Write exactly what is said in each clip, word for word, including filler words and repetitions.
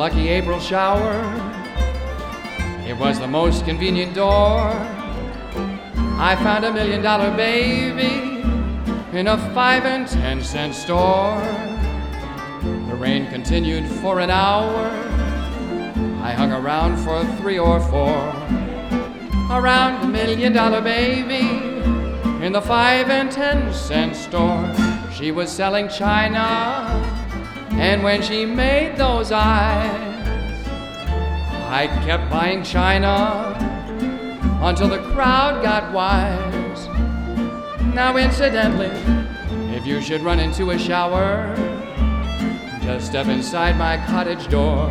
lucky April shower. It was the most convenient door. I found a million dollar baby in a five and ten cent store. The rain continued for an hour. I hung around for three or four. Around a million dollar baby in the five and ten cent store. She was selling china, and when she made those eyes, I kept buying china until the crowd got wise. Now incidentally, if you should run into a shower, just step inside my cottage door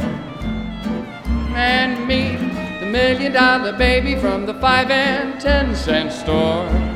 and meet the million dollar baby from the five and ten cent store.